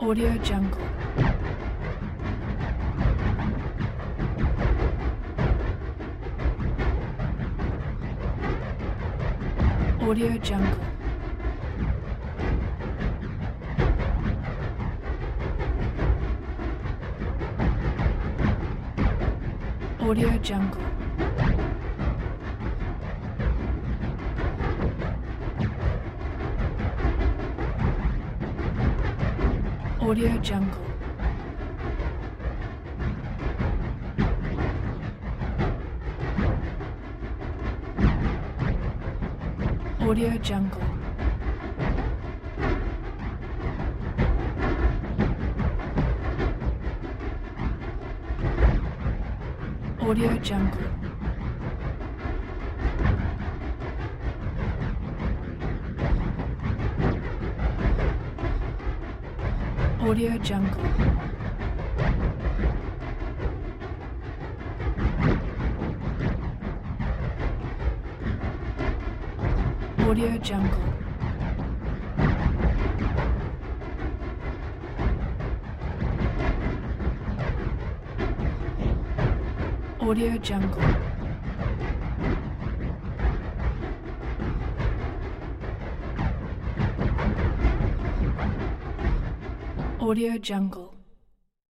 Audio Jungle. Audio Jungle. Audio Jungle. Audio Jungle. Audio Jungle. Audio Jungle. Audio Jungle. Audio Jungle. Audio Jungle. Audio Jungle.